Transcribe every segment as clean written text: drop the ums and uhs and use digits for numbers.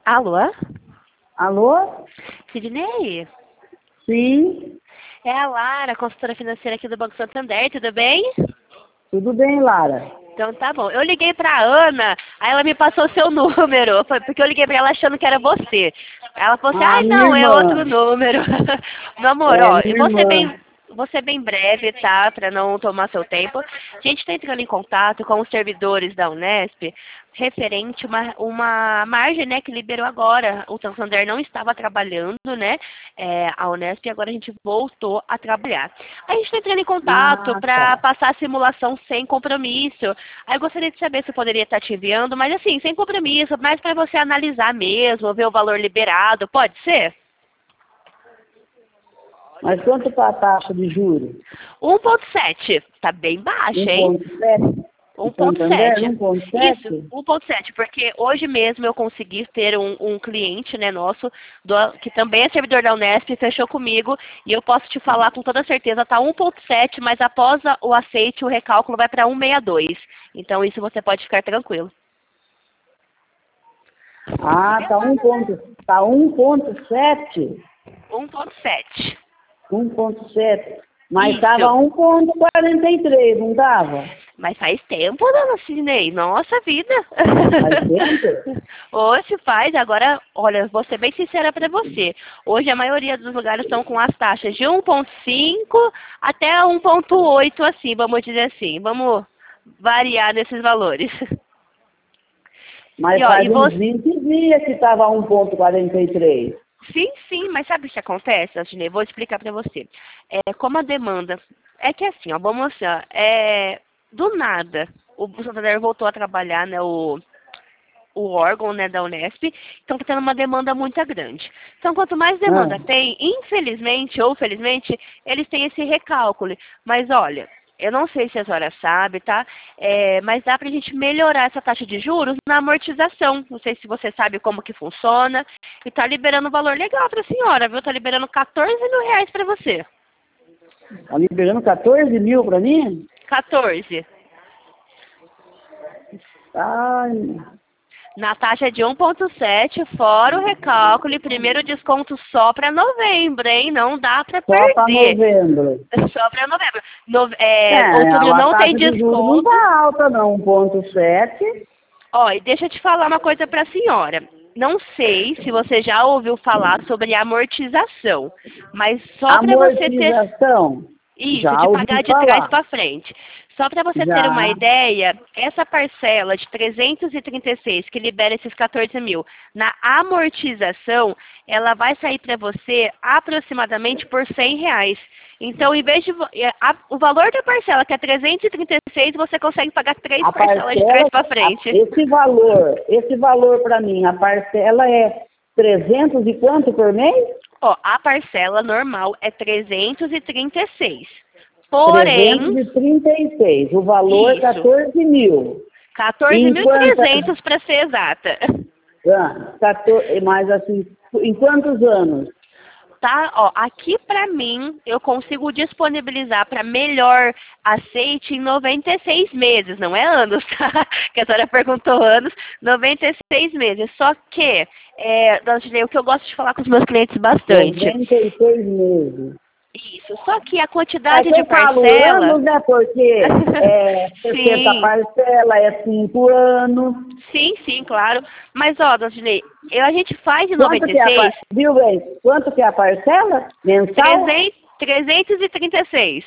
Alô? Alô? Sidney? Sim, É a Lara, consultora financeira aqui do Banco Santander, tudo bem? tudo bem, Lara? Então tá bom. Eu liguei pra Ana, aí ela me passou seu número, porque eu liguei pra ela achando que era você. Ela falou assim, Ah, ai minha não, é outro irmã. número. Meu amor, É, ó, eu minha vou irmã. ser bem breve, tá? Pra não tomar seu tempo. A gente tá entrando em contato com os servidores da Unesp, referente uma margem, né, que liberou agora. O Santander não estava trabalhando, né, a Unesp, e agora a gente voltou a trabalhar. A gente está entrando em contato Ah, para tá. passar a simulação sem compromisso. Aí eu gostaria de saber se eu poderia estar te enviando, mas assim, sem compromisso, mais para você analisar mesmo, ver o valor liberado, pode ser? Mas quanto está a taxa de juros? 1,7. Tá bem baixa, hein? 1,7? O Santander, 1,7. Isso, 1,7? 1,7, porque hoje mesmo eu consegui ter um cliente, né, nosso, que também é servidor da Unesp, fechou comigo, e eu posso te falar com toda certeza, tá 1,7, mas após o aceite, o recálculo vai para 1,62. Então isso você pode ficar tranquilo. Ah, tá 1,7? 1,7. 1,7. Mas estava Isso. 1,43, não estava? Mas faz tempo, dona Sidney. Nossa vida. Faz tempo? Hoje faz, agora, olha, vou ser bem sincera para você. Hoje a maioria dos lugares estão com as taxas de 1,5 até 1,8, assim, vamos dizer assim. Vamos variar nesses valores. Mas E faz uns você. 20 dias que estava 1,43. Sim, sim, mas sabe o que acontece, Sidney? Vou explicar para você. Como a demanda. É que assim, ó, vamos assim, ó, do nada, o Santander voltou a trabalhar, né, o órgão, né, da Unesp, então está tendo uma demanda muito grande. Então, quanto mais demanda Ah. tem, infelizmente ou felizmente, eles têm esse recálculo. Mas olha, eu não sei se a senhora sabe, tá? Mas dá para a gente melhorar essa taxa de juros na amortização. Não sei se você sabe como que funciona. E tá liberando um valor legal para a senhora, viu? Tá liberando 14 mil reais para você. Tá liberando 14 mil para mim? 14. Ai, Na taxa de 1,7, fora o recálculo e primeiro desconto só para novembro, hein? Não dá para só para perder. novembro. Só para novembro. Outubro A não tem taxa de juros não desconto. está alta, não. 1,7. Ó, e deixa eu te falar uma coisa para a senhora. Não sei se você já ouviu falar sobre amortização, mas só para você ter Amortização, isso, já de ouvi pagar de trás falar. para frente. Só para você ter uma Já. ideia, essa parcela de 336 que libera esses 14 mil na amortização, ela vai sair para você aproximadamente por 100 reais. Então, em vez de o valor da parcela, que é 336, você consegue pagar três A parcelas de trás parcela, para frente. esse valor para mim, a parcela é 300 e quanto por mês? Ó, a parcela normal é 336. Porém, 336. O valor isso, 14 mil. Em quantas, 14.300 para ser exata. 14, mas assim, em quantos anos? Tá? Ó, aqui para mim, eu consigo disponibilizar para melhor aceite em 96 meses, não é anos, tá? Que a senhora perguntou anos, 96 meses. Só que, dona Sidney, o que eu gosto de falar com os meus clientes bastante. 96 meses. Isso, só que a É quantidade que de eu falo parcela. anos, né? Porque 60 Sim, parcela é 5 anos. sim, sim, claro. Mas, ó, dona Sidney, a gente faz em Quanto que é viu bem? Quanto que é a parcela? Mensal? 336.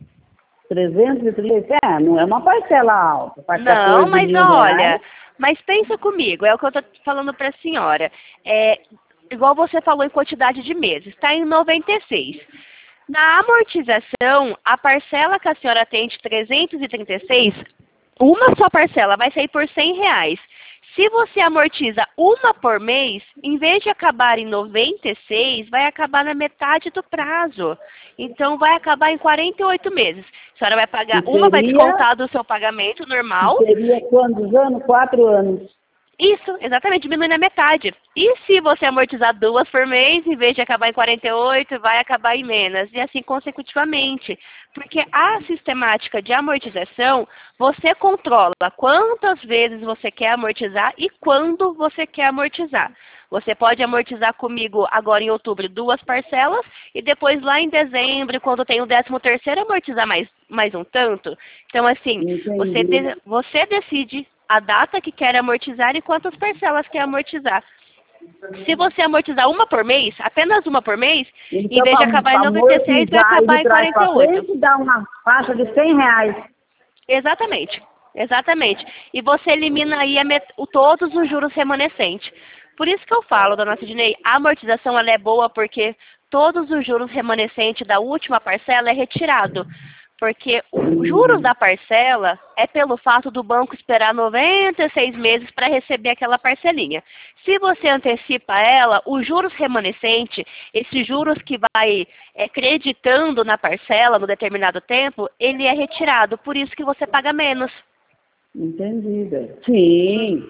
330. Não é uma parcela alta. Para Não, 14 mas mil reais. olha, mas pensa comigo, é o que eu estou falando para a senhora. Igual você falou em quantidade de meses, está em 96. Na amortização, a parcela que a senhora tem de 336, uma só parcela vai sair por 100 reais. Se você amortiza uma por mês, em vez de acabar em 96, vai acabar na metade do prazo. Então, vai acabar em 48 meses. A senhora vai pagar, Que uma vai seria, descontar do seu pagamento que normal. seria quantos anos? 4 anos. Isso, exatamente, diminui na metade. E se você amortizar 2 por mês, em vez de acabar em 48, vai acabar em menos. E assim consecutivamente. Porque a sistemática de amortização, você controla quantas vezes você quer amortizar e quando você quer amortizar. Você pode amortizar comigo agora em outubro 2 parcelas e depois lá em dezembro, quando tem o 13º, amortizar mais um tanto. Então, assim, você decide a data que quer amortizar e quantas parcelas quer amortizar. Se você amortizar uma por mês, apenas uma por mês, Então, em vez de acabar em 96, vai acabar em 48. Dá uma faixa de R$100. Exatamente, exatamente. E você elimina aí todos os juros remanescentes. Por isso que eu falo, dona Sidney, a amortização ela é boa porque todos os juros remanescentes da última parcela é retirado. Porque os juros da parcela é pelo fato do banco esperar 96 meses para receber aquela parcelinha. Se você antecipa ela, os juros remanescentes, esses juros que vai creditando na parcela no determinado tempo, ele é retirado. Por isso que você paga menos. Entendi, velho. Sim.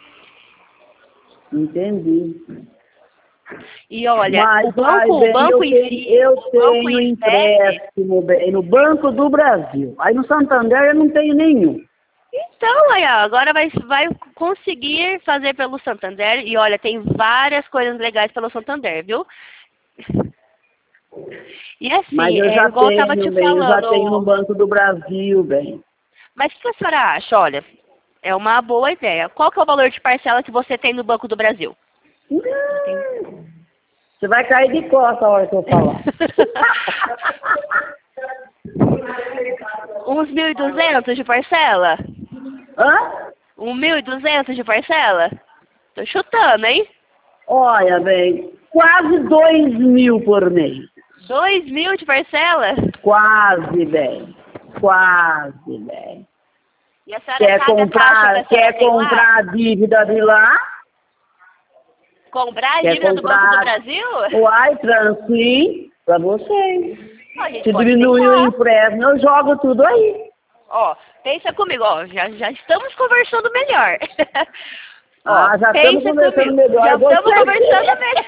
Entendi. E olha, Mas, o banco em si... Eu tenho empréstimo bem, no Banco do Brasil. Aí no Santander eu não tenho nenhum. Então, aí, ó, agora vai conseguir fazer pelo Santander. E olha, tem várias coisas legais pelo Santander, viu? E assim, Mas eu já igual eu tenho, tava te bem, falando... eu já tenho no Banco do Brasil, bem. Mas o que a senhora acha? Olha, é uma boa ideia. Qual que é o valor de parcela que você tem no Banco do Brasil? Você vai cair de costas a hora que eu falar. Uns 1.200 de parcela? Hã? 1.200 de parcela? Tô chutando, hein? Olha, bem, quase 2.000 por mês. 2.000 de parcela? Quase, bem. Quase, bem. E a senhora Quer comprar a dívida de lá? Comprar a dívida do Banco do Brasil? Uai, transferir para vocês. Se pode diminuir o empréstimo, eu jogo tudo aí. Ó, pensa comigo, ó, já estamos conversando melhor. Já estamos conversando melhor. Já estamos conversando melhor.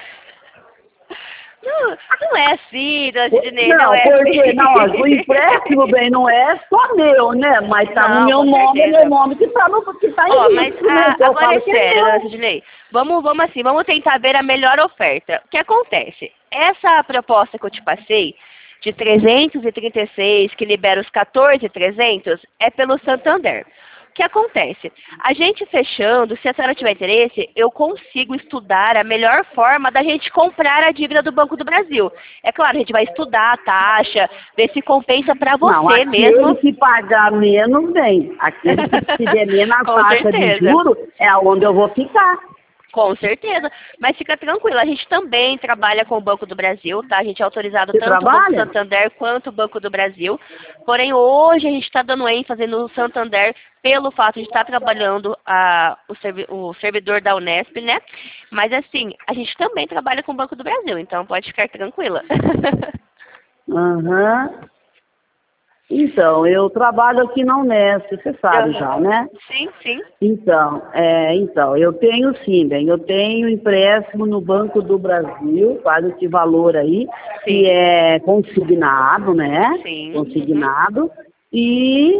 Não é assim, dona Sidney, não é porque, assim. Não, o empréstimo, bem, não é só meu, né? Mas tá no meu nome, é meu nome que tá em risco, mas agora é sério, dona Sidney. Vamos tentar ver a melhor oferta. O que acontece? Essa proposta que eu te passei, de 336, que libera os 14.300, é pelo Santander. O que acontece? A gente fechando, se a senhora tiver interesse, eu consigo estudar a melhor forma da gente comprar a dívida do Banco do Brasil. É claro, a gente vai estudar a taxa, ver se compensa para você mesmo. Se pagar menos, bem. Aquele que se der menos a taxa de juros, é onde eu vou ficar. Com certeza, mas fica tranquilo, a gente também trabalha com o Banco do Brasil, tá? A gente é autorizado tanto o Banco Santander quanto o Banco do Brasil, porém hoje a gente está dando ênfase no Santander pelo fato de estar trabalhando o servidor da Unesp, né? Mas assim, a gente também trabalha com o Banco do Brasil, então pode ficar tranquila. Então, eu trabalho aqui na Unesp, você sabe já, né? Sim, sim. Então, eu tenho sim, bem, eu tenho empréstimo no Banco do Brasil, quase esse valor aí, que é consignado, né? Sim. Consignado, e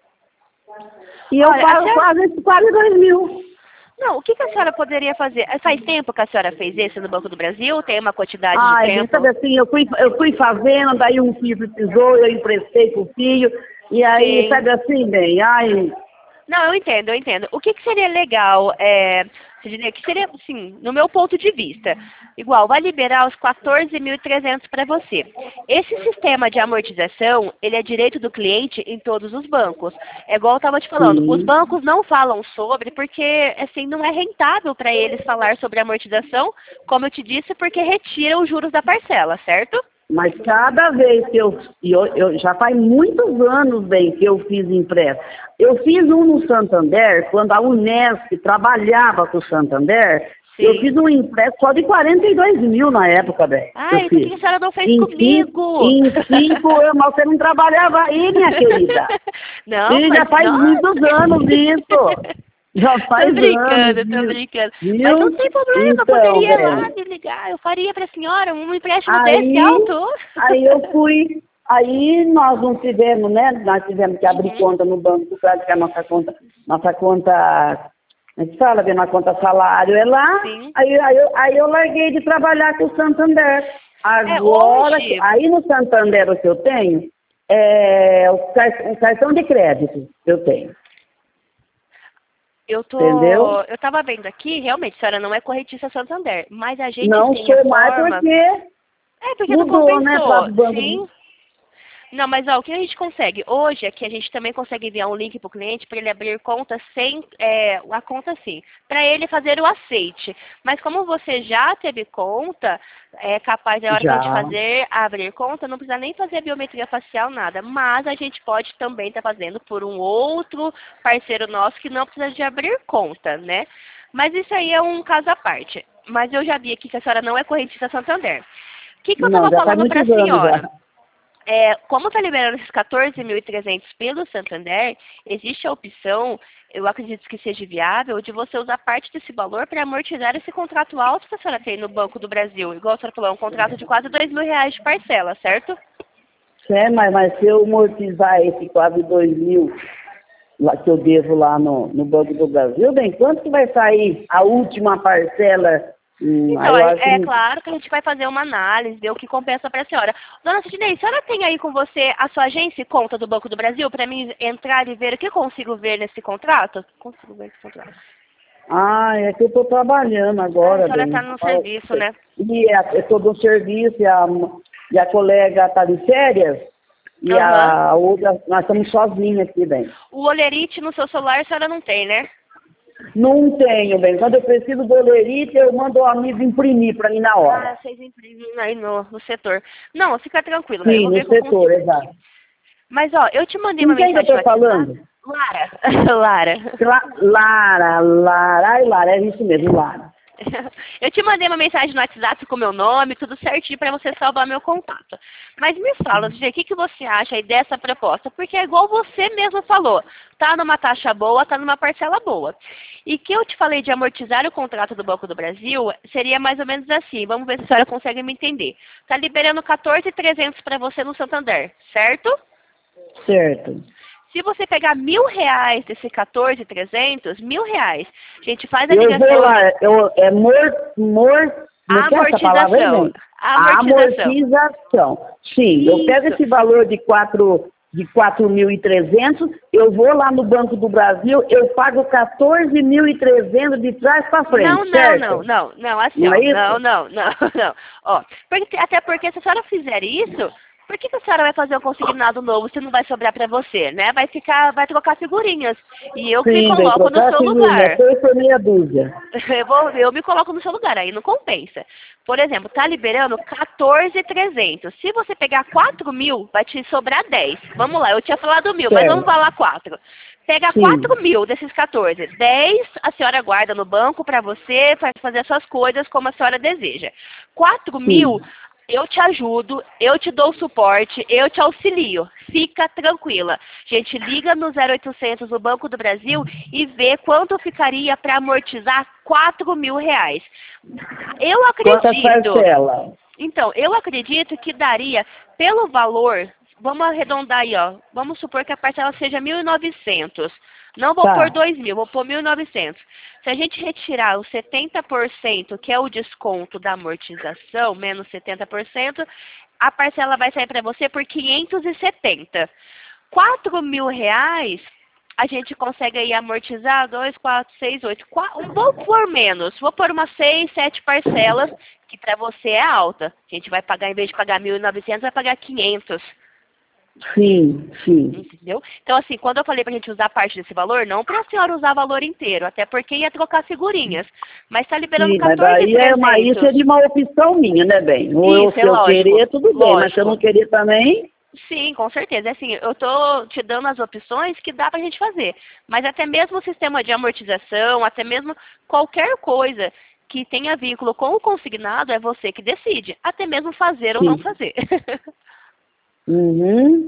eu pago quase 2.000. Não, o que a senhora poderia fazer? Faz tempo que a senhora fez esse no Banco do Brasil? Tem uma quantidade de tempo? Sabe assim, eu fui fazendo, daí um filho precisou, eu emprestei pro filho, e aí, sabe assim, bem, Não, eu entendo. O que seria legal, Sidney, que seria, assim, no meu ponto de vista, igual, vai liberar os 14.300 para você. Esse sistema de amortização, ele é direito do cliente em todos os bancos. É igual eu estava te falando, os bancos não falam sobre, porque, assim, não é rentável para eles falar sobre amortização, como eu te disse, porque retira os juros da parcela, certo? Mas cada vez que eu já faz muitos anos, bem, que eu fiz empréstimo. Eu fiz um no Santander, quando a Unesp trabalhava com o Santander. Sim. Eu fiz um empréstimo só de 42.000 na época, bem. Por que a senhora não fez comigo? Em 5 mas você não trabalhava aí, minha querida. Não, já faz muitos anos isso. Já faz Tô brincando, anos, tô viu? brincando. Mas Viu? não tem problema, eu Então, poderia ir lá bem, me ligar, eu faria pra senhora um empréstimo desse aí, alto. aí eu fui, aí nós não tivemos, né? Nós tivemos que abrir Uhum, conta no banco por causa que a nossa conta, a gente fala, que a nossa conta salário é lá, sim. aí eu larguei de trabalhar com o Santander. É, Agora, hoje, aí no Santander o que eu tenho é um cartão de crédito eu tenho, entendeu? eu tava vendo aqui, realmente, a senhora não é correntista Santander, mas a gente Não tem a sou mais forma. porque É, porque não mudou, né, para compensou. o banco. Sim. Não, mas ó, o que a gente consegue? Hoje aqui a gente também consegue enviar um link para o cliente para ele abrir conta sem a conta sim, para ele fazer o aceite. Mas como você já teve conta, é capaz da hora que a gente Já, fazer abrir conta, não precisa nem fazer biometria facial nada. Mas a gente pode também estar fazendo por um outro parceiro nosso que não precisa de abrir conta, né? Mas isso aí é um caso à parte. Mas eu já vi aqui que a senhora não é correntista Santander. O que eu não, estava já faz falando para a muitos anos já. senhora? Como está liberando esses 14.300 pelo Santander, existe a opção, eu acredito que seja viável, de você usar parte desse valor para amortizar esse contrato alto que a senhora tem no Banco do Brasil. Igual a senhora falou, é um contrato de quase R$ 2.000 de parcela, certo? Mas se eu amortizar esse quase 2.000 lá, que eu devo lá no Banco do Brasil, bem, quanto que vai sair a última parcela? Aí Então, eu é, acho é que claro que a gente vai fazer uma análise, ver o que compensa para a senhora. Dona Sidney, a senhora tem aí com você a sua agência e conta do Banco do Brasil para mim entrar e ver o que consigo ver nesse contrato? Consigo ver esse contrato. é que eu estou trabalhando Ah, a agora, senhora bem. está no serviço, né? Eu estou no serviço e a colega está de férias e Aham. a outra, nós estamos sozinhos aqui, bem. O Olerite no seu celular a senhora não tem, né? Não tenho, bem. Quando eu preciso do olerite, eu mando o amigo imprimir para mim na hora. Ah, vocês imprimem aí no setor. Não, fica tranquilo, eu Sim, vou no ver o que eu setor, consigo aqui. exato. Mas, ó, eu te mandei Com uma quem que eu mensagem no estou WhatsApp. falando? Lara. Lara. Lara, é isso mesmo, Lara. Eu te mandei uma mensagem no WhatsApp com meu nome, tudo certinho para você salvar meu contato. Mas me fala, Gê, o que você acha aí dessa proposta? Porque é igual você mesmo falou, tá numa taxa boa, tá numa parcela boa. E que eu te falei de amortizar o contrato do Banco do Brasil, seria mais ou menos assim, vamos ver se a senhora consegue me entender. Tá liberando 14.300 para você no Santander, certo? Certo. Se você pegar R$ 1.000 desse 14.300, R$ 1.000, a gente faz a Eu vou ligação lá, de como é que é essa palavra aí, amortização. bem? A Amortização. amortização. Sim, eu pego Isso. esse valor de 4.300, eu vou lá no Banco do Brasil, eu pago 14.300 de trás para Não, frente, não, certo? não, não, não, assim, Não ó, é não, isso? não, não, não. Ó, até porque se a senhora fizer isso, por que a senhora vai fazer um consignado novo se não vai sobrar pra você, né? Vai trocar figurinhas. E eu me Sim, bem, coloco no trocar a seu figurinha, lugar. foi por meia dúzia. Eu me coloco no seu lugar, aí não compensa. Por exemplo, tá liberando 14.300. Se você pegar 4.000, vai te sobrar 10. Vamos lá, eu tinha falado 1.000, mas vamos Certo. falar 4. Pega Sim, 4.000 desses 14. 10 a senhora guarda no banco para você, para fazer as suas coisas como a senhora deseja. 4.000, sim. eu te ajudo, eu te dou suporte, eu te auxilio. Fica tranquila. Gente, liga no 0800 do Banco do Brasil e vê quanto ficaria para amortizar R$ 4.000. Eu Quantas acredito. parcelas? Então, eu acredito que daria, pelo valor, vamos arredondar aí, ó. Vamos supor que a parcela seja 1.900. Não vou pôr Tá. 2.000, vou pôr 1.900. Se a gente retirar os 70%, que é o desconto da amortização, menos 70%, a parcela vai sair para você por 570. R$ 4.000, a gente consegue aí amortizar 2, 4, 6, 8. Vou pôr menos, vou pôr umas 6, 7 parcelas, que para você é alta. A gente vai pagar, em vez de pagar 1.900, vai pagar 500. Sim, sim. Entendeu? Então, assim, quando eu falei pra gente usar parte desse valor, não pra senhora usar o valor inteiro, até porque ia trocar figurinhas. Mas tá liberando Sim, mas daí isso é 14.300. de uma opção minha, né, bem? Isso, Se é eu lógico. querer, tudo bem, mas se eu não Lógico. querer também, Sim, com certeza. Assim, eu tô te dando as opções que dá pra gente fazer. Mas até mesmo o sistema de amortização, até mesmo qualquer coisa que tenha vínculo com o consignado, é você que decide. Até mesmo fazer ou não sim. fazer. Uhum.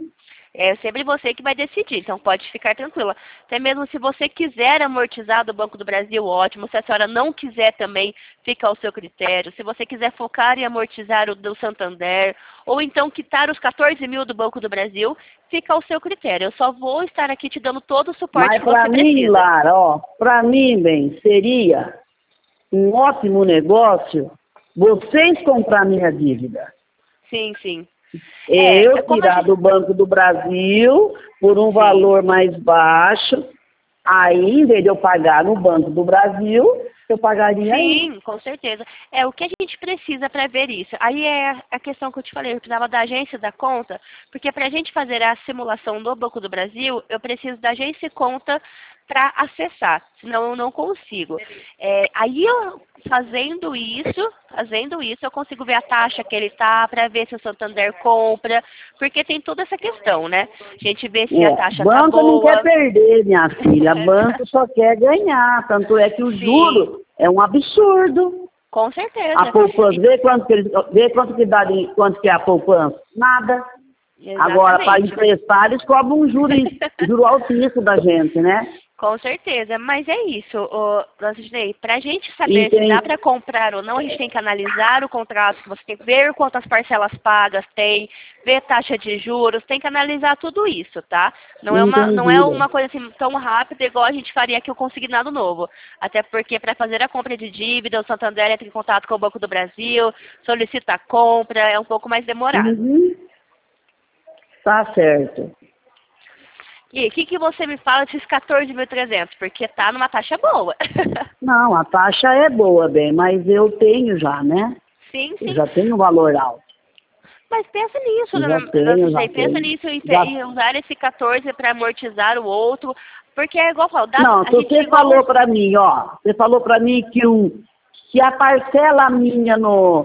É sempre você que vai decidir, então pode ficar tranquila. Até mesmo se você quiser amortizar do Banco do Brasil, ótimo. Se a senhora não quiser também, fica ao seu critério. Se você quiser focar em amortizar o do Santander, ou então quitar os 14 mil do Banco do Brasil, fica ao seu critério. Eu só vou estar aqui te dando todo o suporte Mas que para você mim, precisa. Lara, ó, para mim, bem, seria um ótimo negócio vocês comprar minha dívida. Sim, sim. Eu Como tirar do Banco do Brasil por um valor mais baixo, aí, em vez de eu pagar no Banco do Brasil, eu pagaria aí. Sim, com certeza. O que a gente precisa para ver isso? Aí é a questão que eu te falei, eu precisava da agência da conta, porque para a gente fazer a simulação do Banco do Brasil, eu preciso da agência e conta para acessar, senão eu não consigo. Aí eu fazendo isso, eu consigo ver a taxa que ele está, para ver se o Santander compra, porque tem toda essa questão, né? A gente vê se a taxa tá Banco não boa. quer perder, minha filha. Banco só quer ganhar. Tanto é que o juro é um absurdo. Com certeza. A poupança, vê quanto que é a poupança? Nada. Exatamente. Agora, para emprestar, eles cobram um juro altíssimo da gente, né? Com certeza, mas é isso, Lancisnei, para a gente saber se dá para comprar ou não, a gente tem que analisar o contrato, você tem que ver quantas parcelas pagas tem, ver taxa de juros, tem que analisar tudo isso, tá? Não é uma coisa assim tão rápida igual a gente faria aqui o consignado novo. Até porque para fazer a compra de dívida, o Santander entra em contato com o Banco do Brasil, solicita a compra, é um pouco mais demorado. Tá certo. E o que você me fala desses 14.300? Porque tá numa taxa boa. Não, a taxa é boa, bem, mas eu tenho já, né? Sim, sim. Eu já tenho um valor alto. Mas pensa nisso, pensa nisso em usar esse 14 para amortizar o outro, porque é igual eu falo, não, você falou para mim, ó, você falou para mim que a parcela minha no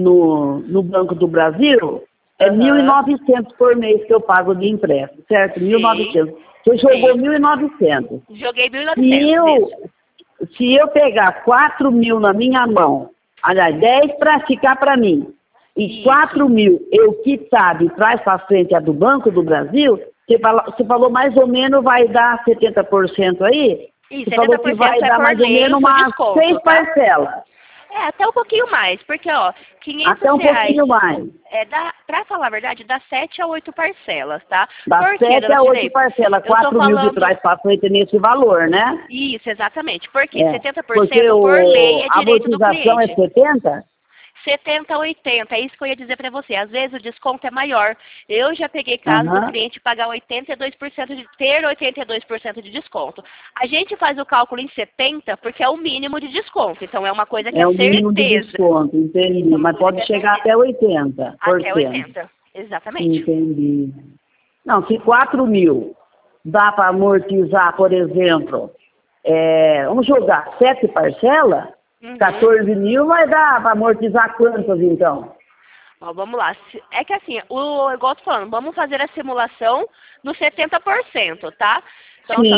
Banco do Brasil é 1.900 por mês que eu pago de empréstimo, certo? 1.900. Você jogou 1.900. Joguei 1.900. Se eu pegar 4.000 na minha mão, aliás, 10 para ficar para mim, e 4.000 eu quitar de trás para frente a do Banco do Brasil, você falou mais ou menos vai dar 70% aí? Isso, você falou que vai dar mais ou menos umas 6 parcelas. Até um pouquinho mais, porque, ó, 500 até um reais, pouquinho mais. Pra falar a verdade, dá 7 a 8 parcelas, tá? Dá 7 a 8 parcelas, 4.000 de trás para frente nesse valor, né? Isso, exatamente. Porque 70% por lei é direito do cliente. A amortização é 70%? 70 a 80, é isso que eu ia dizer para você. Às vezes o desconto é maior. Eu já peguei casos do cliente pagar 82% ter 82% de desconto. A gente faz o cálculo em 70 porque é o mínimo de desconto. Então é uma coisa que é certeza. É o mínimo de desconto, entendi. Mas pode chegar até 80%. Até 80, exatamente. Entendi. Não, se 4.000 dá para amortizar, por exemplo, vamos jogar 7 parcelas, 14.000 vai dar para amortizar quantas, então? Ó, vamos lá. É que assim, igual eu tô falando, vamos fazer a simulação no 70%, tá? Então, só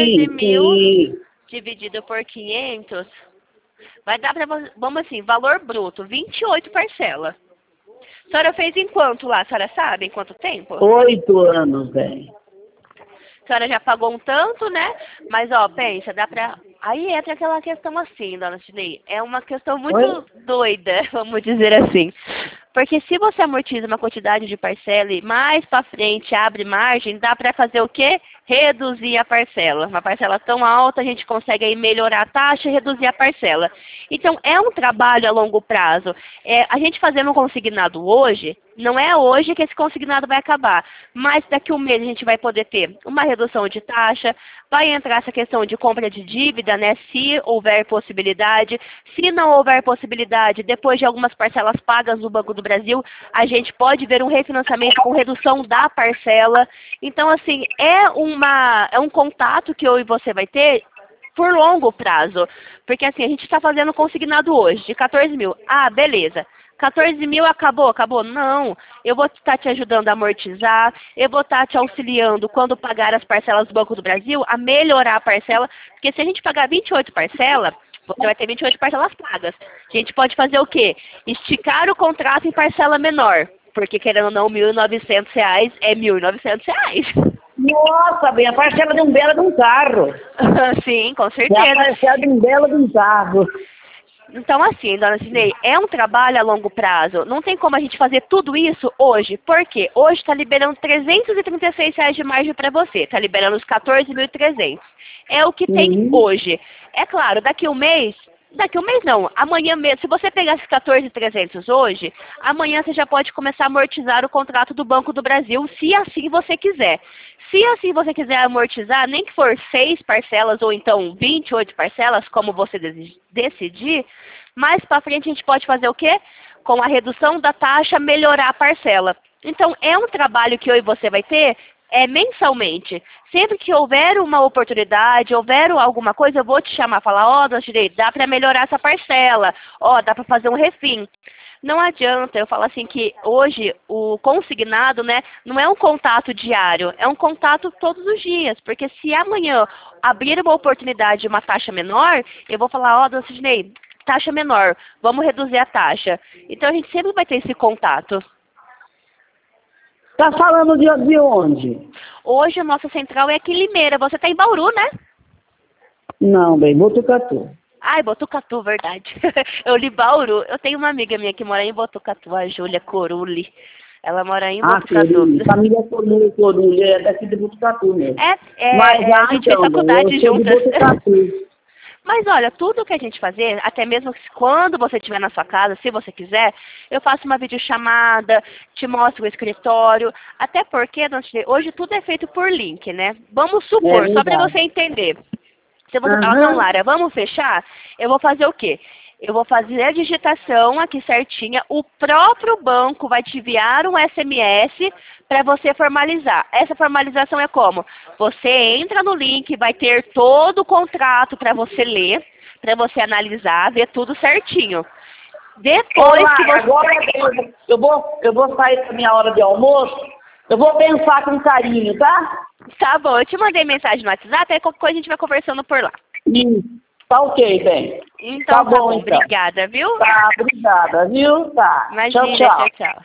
14.000 dividido por 500, vai dar para, vamos assim, valor bruto, 28 parcelas. A senhora fez em quanto lá? A senhora sabe em quanto tempo? 8 anos, bem. A senhora já pagou um tanto, né? Mas, ó, pensa, dá pra... Aí entra aquela questão assim, dona Sidney. É uma questão muito doida, vamos dizer assim. Porque se você amortiza uma quantidade de parcela e mais para frente abre margem, dá para fazer o quê? Reduzir a parcela. Uma parcela tão alta, a gente consegue aí melhorar a taxa e reduzir a parcela. Então, é um trabalho a longo prazo. A gente fazendo um consignado hoje, não é hoje que esse consignado vai acabar, mas daqui a um mês a gente vai poder ter uma redução de taxa, vai entrar essa questão de compra de dívida, né, se houver possibilidade. Se não houver possibilidade, depois de algumas parcelas pagas no Banco do Brasil, a gente pode ver um refinanciamento com redução da parcela. Então, assim, é um contato que eu e você vai ter por longo prazo. Porque, assim, a gente está fazendo consignado hoje, de 14.000. Ah, beleza. 14.000 acabou? Não. Eu vou estar te ajudando a amortizar, eu vou estar te auxiliando quando pagar as parcelas do Banco do Brasil, a melhorar a parcela, porque se a gente pagar 28 parcelas, você vai ter 28 parcelas pagas. A gente pode fazer o quê? Esticar o contrato em parcela menor. Porque, querendo ou não, R$ 1.900 é R$ 1.900. Nossa, bem, a parcela de um belo de um carro. Sim, com É a certeza. parcela de um belo de um carro. Então, assim, dona Sidney, é um trabalho a longo prazo. Não tem como a gente fazer tudo isso hoje. Por quê? Hoje está liberando R$ 336 de margem para você. Está liberando os 14.300. É o que tem hoje. É claro, daqui um mês não, amanhã mesmo, se você pegar esses 14.300 hoje, amanhã você já pode começar a amortizar o contrato do Banco do Brasil, se assim você quiser. Se assim você quiser amortizar, nem que for 6 parcelas ou então 28 parcelas, como você decidir, mais para frente a gente pode fazer o quê? Com a redução da taxa, melhorar a parcela. Então, é um trabalho que eu e você vai ter mensalmente. Sempre que houver uma oportunidade, houver alguma coisa, eu vou te chamar, falar, ó, dona Direito, dá para melhorar essa parcela, ó, dá para fazer um refim. Não adianta, eu falo assim que hoje o consignado, né, não é um contato diário, é um contato todos os dias, porque se amanhã abrir uma oportunidade de uma taxa menor, eu vou falar, ó, dona Sidney, taxa menor, vamos reduzir a taxa. Então a gente sempre vai ter esse contato. Tá falando de onde? Hoje a nossa central é aqui em Limeira. Você tá em Bauru, né? Não, bem, Botucatu. Ai, Botucatu, verdade. Eu li Bauru. Eu tenho uma amiga minha que mora em Botucatu, a Júlia Corulli. Ela mora em Botucatu. Corulli. Família Corulli, é daqui de Botucatu mesmo. Mas, a gente fez faculdade juntas. De Botucatu. Mas olha, tudo que a gente fazer, até mesmo quando você estiver na sua casa, se você quiser, eu faço uma videochamada, te mostro o escritório, até porque hoje tudo é feito por link, né? Vamos supor, só para você entender. Se você falar, não, Lara, vamos fechar, eu vou fazer o quê? Eu vou fazer a digitação aqui certinha, o próprio banco vai te enviar um SMS para você formalizar. Essa formalização é como? Você entra no link, vai ter todo o contrato para você ler, para você analisar, ver tudo certinho. Depois que você... Agora eu vou sair da minha hora de almoço, eu vou pensar com carinho, tá? Tá bom, eu te mandei mensagem no WhatsApp, aí qualquer coisa a gente vai conversando por lá. Tá ok, bem. Então tá bom, então. Obrigada, viu? Tá, obrigada, viu? Tá. Imagina, tchau, tchau.